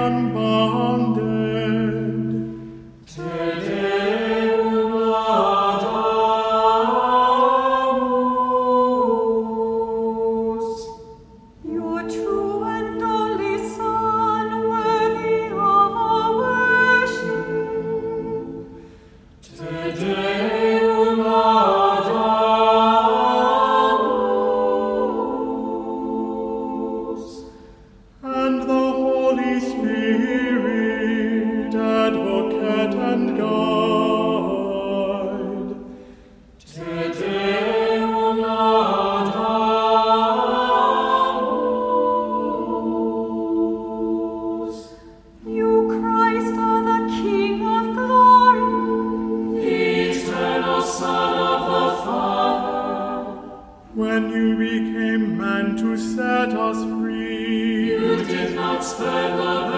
unbounded. Te Deum laudamus. Your true and only Son, worthy of our worship. Te Deum laudamus. And the Holy Spirit, advocate and guide. Te Deum laudamus. You, Christ, are the King of glory. The eternal Son of the Father, when you became man to set us free, you did not spare the